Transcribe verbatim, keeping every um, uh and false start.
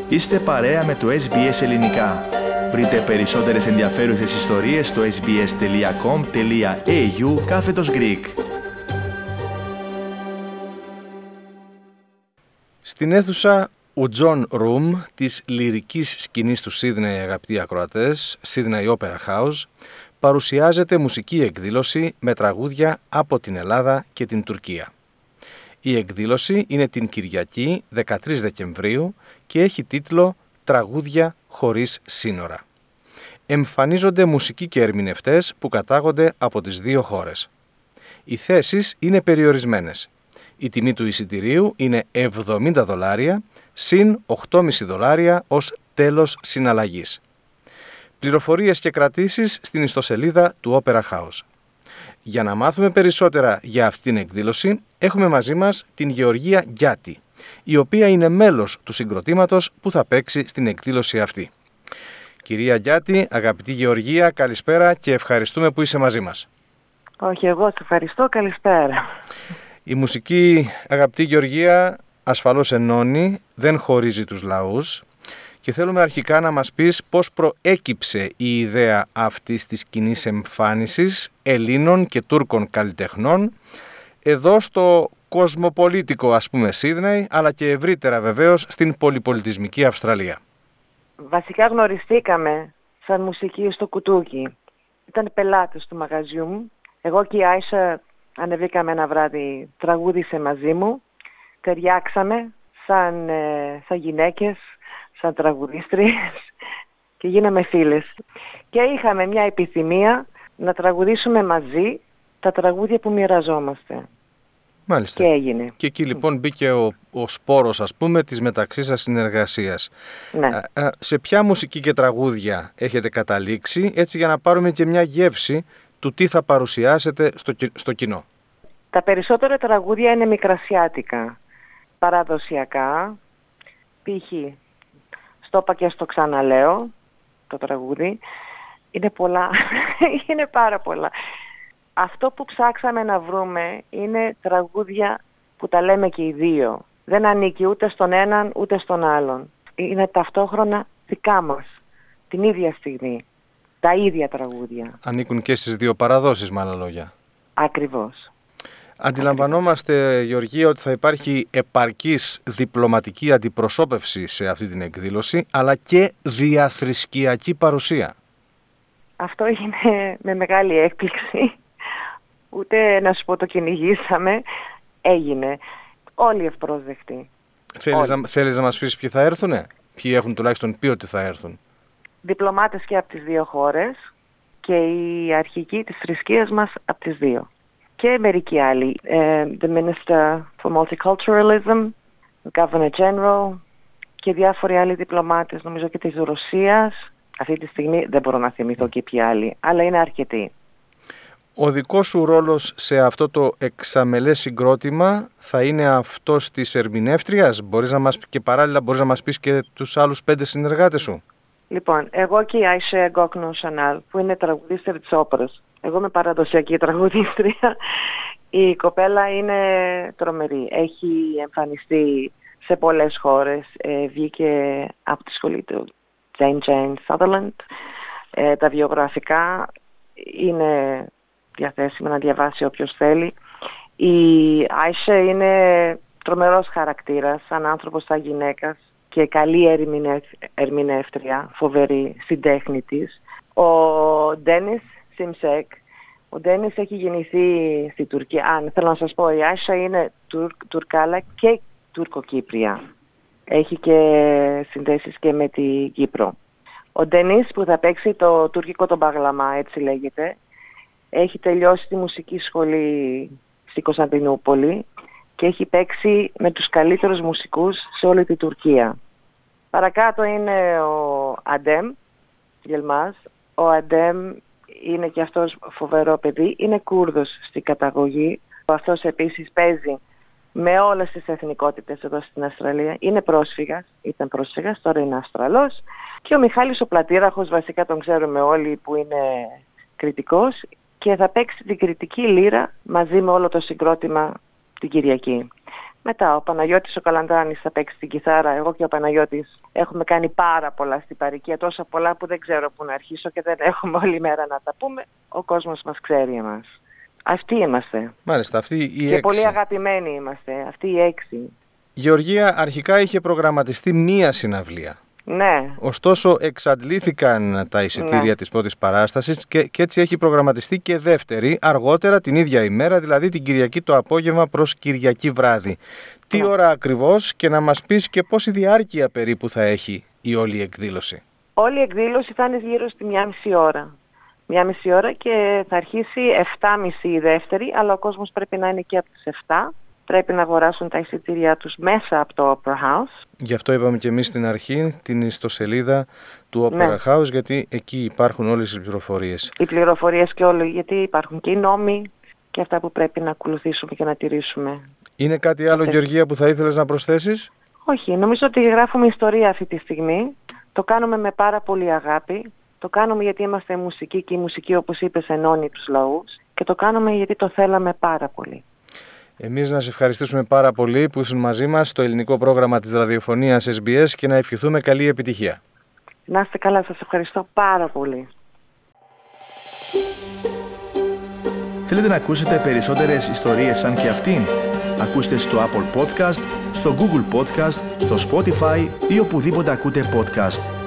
Είστε παρέα με το ες μπι ες Ελληνικά. Βρείτε περισσότερες ενδιαφέρουσες ιστορίες στο sbs.com.au κάθετος Greek. Στην αίθουσα Ουντζόν Ρουμ της λυρικής σκηνής του Σίδνεϊ, αγαπητοί ακροατές, Sydney Opera House, παρουσιάζεται μουσική εκδήλωση με τραγούδια από την Ελλάδα και την Τουρκία. Η εκδήλωση είναι την Κυριακή δεκατρείς Δεκεμβρίου και έχει τίτλο «Τραγούδια χωρίς σύνορα». Εμφανίζονται μουσικοί και ερμηνευτές που κατάγονται από τις δύο χώρες. Οι θέσεις είναι περιορισμένες. Η τιμή του εισιτηρίου είναι εβδομήντα δολάρια συν οκτώ κόμμα πέντε δολάρια ως τέλος συναλλαγής. Πληροφορίες και κρατήσεις στην ιστοσελίδα του Opera House. Για να μάθουμε περισσότερα για αυτήν την εκδήλωση, έχουμε μαζί μας την Γεωργία Γκιάτη, η οποία είναι μέλος του συγκροτήματος που θα παίξει στην εκδήλωση αυτή. Κυρία Γκιάτη, αγαπητή Γεωργία, καλησπέρα και ευχαριστούμε που είσαι μαζί μας. Όχι, εγώ σε ευχαριστώ, καλησπέρα. Η μουσική, αγαπητή Γεωργία, ασφαλώς ενώνει, δεν χωρίζει τους λαούς και θέλουμε αρχικά να μας πεις πώς προέκυψε η ιδέα αυτής της κοινής εμφάνισης Ελλήνων και Τούρκων καλλιτεχνών εδώ στο κοσμοπολίτικο, ας πούμε, Σίδνεϊ, αλλά και ευρύτερα βεβαίως στην πολυπολιτισμική Αυστραλία. Βασικά γνωριστήκαμε σαν μουσική στο κουτούκι. Ήταν πελάτες του μαγαζιού μου. Εγώ και η Άισα ανεβήκαμε ένα βράδυ, τραγούδισε μαζί μου. Ταιριάξαμε σαν, ε, σαν γυναίκες, σαν τραγουδίστριες και γίναμε φίλες. Και είχαμε μια επιθυμία να τραγουδήσουμε μαζί τα τραγούδια που μοιραζόμαστε. Μάλιστα. Και έγινε. Και εκεί λοιπόν μπήκε ο, ο σπόρος, ας πούμε, της μεταξύ σας συνεργασίας. Ναι. Α, α, σε ποια μουσική και τραγούδια έχετε καταλήξει, έτσι για να πάρουμε και μια γεύση του τι θα παρουσιάσετε στο, στο κοινό? Τα περισσότερα τραγούδια είναι μικρασιάτικα, παραδοσιακά, π.χ. στο είπα και στο ξαναλέω, το τραγούδι, είναι πολλά, είναι πάρα πολλά. Αυτό που ψάξαμε να βρούμε είναι τραγούδια που τα λέμε και οι δύο. Δεν ανήκει ούτε στον έναν ούτε στον άλλον. Είναι ταυτόχρονα δικά μας, την ίδια στιγμή, τα ίδια τραγούδια. Ανήκουν και στις δύο παραδόσεις, με άλλα λόγια. Ακριβώς. Αντιλαμβανόμαστε, Γεωργία, ότι θα υπάρχει επαρκής διπλωματική αντιπροσώπευση σε αυτή την εκδήλωση, αλλά και διαθρησκειακή παρουσία. Αυτό είναι με μεγάλη έκπληξη. Ούτε να σου πω το κυνηγήσαμε. Έγινε. Όλοι ευπρόσδεκτοι. Θέλεις, Όλοι. να, θέλεις να μας πεις ποιοι θα έρθουνε? Ποιοι έχουν τουλάχιστον πει ότι θα έρθουν? Διπλωμάτες και από τις δύο χώρες και η αρχική της θρησκείας μας από τις δύο. Και μερικοί άλλοι. Uh, the Minister for Multiculturalism, the Governor General και διάφοροι άλλοι διπλωμάτες, νομίζω και της Ρωσίας. Αυτή τη στιγμή δεν μπορώ να θυμηθώ και ποιοι άλλοι, αλλά είναι αρκετοί. Ο δικός σου ρόλος σε αυτό το εξαμελές συγκρότημα θα είναι αυτός της ερμηνεύτριας? Μπορείς να μας, και παράλληλα μπορείς να μας πεις και τους άλλους πέντε συνεργάτες σου? Λοιπόν, εγώ και η Άισε Γκόκνο Σανάλ, που είναι τραγουδίστρια της όπερας. Εγώ είμαι παραδοσιακή τραγουδίστρια. Η κοπέλα είναι τρομερή. Έχει εμφανιστεί σε πολλές χώρες. Ε, βγήκε από τη σχολή του Jane Jane Sutherland. Ε, τα βιογραφικά είναι διαθέσιμα να διαβάσει όποιος θέλει. Η Άισε είναι τρομερός χαρακτήρας, σαν άνθρωπος, σαν γυναίκας και καλή ερμηνεύτρια, φοβερή στην τέχνη της. Ο Ντένις Σιμσέκ, ο Ντένις έχει γεννηθεί στη Τουρκία. Αν θέλω να σας πω, η Άισα είναι Τουρ, Τουρκάλα και Τουρκοκύπρια. Έχει και συνδέσεις και με την Κύπρο. Ο Ντένις που θα παίξει το τουρκικό το μπαγλαμά, έτσι λέγεται, έχει τελειώσει τη μουσική σχολή στη Κωνσταντινούπολη και έχει παίξει με τους καλύτερους μουσικούς σε όλη τη Τουρκία. Παρακάτω είναι ο Αντέμ Γελμάς. Ο Αντέμ είναι και αυτός φοβερό παιδί, είναι Κούρδος στην καταγωγή. Αυτός επίσης παίζει με όλες τις εθνικότητες εδώ στην Αυστραλία. Είναι πρόσφυγας, ήταν πρόσφυγας, τώρα είναι Αυστραλός. Και ο Μιχάλης ο Πλατήραχος, βασικά τον ξέρουμε όλοι, που είναι κριτικός και θα παίξει την κριτική λύρα μαζί με όλο το συγκρότημα την Κυριακή. Μετά ο Παναγιώτης ο Καλαντράνης θα παίξει την κιθάρα. Εγώ και ο Παναγιώτης έχουμε κάνει πάρα πολλά στην παροικία, τόσα πολλά που δεν ξέρω πού να αρχίσω και δεν έχουμε όλη μέρα να τα πούμε. Ο κόσμος μας ξέρει εμάς. Αυτοί είμαστε. Μάλιστα, αυτοί οι και έξι. Πολύ αγαπημένοι είμαστε, αυτοί οι έξι. Γεωργία, αρχικά είχε προγραμματιστεί μία συναυλία. Ναι. Ωστόσο, εξαντλήθηκαν τα εισιτήρια ναι. της πρώτης παράστασης και, και έτσι έχει προγραμματιστεί και δεύτερη, αργότερα την ίδια ημέρα, δηλαδή την Κυριακή το απόγευμα προς Κυριακή βράδυ. Τι ναι. ώρα ακριβώς, και να μας πεις και πόση διάρκεια περίπου θα έχει η όλη εκδήλωση? Όλη η εκδήλωση θα είναι γύρω στη μία μισή ώρα. Μία μισή ώρα και θα αρχίσει εφτά και μισή η δεύτερη, αλλά ο κόσμος πρέπει να είναι και από τις εφτά. Πρέπει να αγοράσουν τα εισιτήριά τους μέσα από το Opera House. Γι' αυτό είπαμε και εμείς στην αρχή την ιστοσελίδα του Opera ναι. House, γιατί εκεί υπάρχουν όλες οι πληροφορίες. Οι πληροφορίες και όλο, γιατί υπάρχουν και οι νόμοι και αυτά που πρέπει να ακολουθήσουμε και να τηρήσουμε. Είναι κάτι άλλο, Τε... Γεωργία, που θα ήθελες να προσθέσεις? Όχι, νομίζω ότι γράφουμε ιστορία αυτή τη στιγμή. Το κάνουμε με πάρα πολύ αγάπη. Το κάνουμε γιατί είμαστε μουσικοί και η μουσική, όπως είπες, ενώνει τους λαούς. Και το κάνουμε γιατί το θέλαμε πάρα πολύ. Εμείς να σε ευχαριστήσουμε πάρα πολύ που ήσουν μαζί μας στο ελληνικό πρόγραμμα της ραδιοφωνίας ες μπι ες και να ευχηθούμε καλή επιτυχία. Να είστε καλά, σας ευχαριστώ πάρα πολύ. Θέλετε να ακούσετε περισσότερες ιστορίες σαν και αυτήν? Ακούστε στο Apple Podcast, στο Google Podcast, στο Spotify ή οπουδήποτε ακούτε podcast.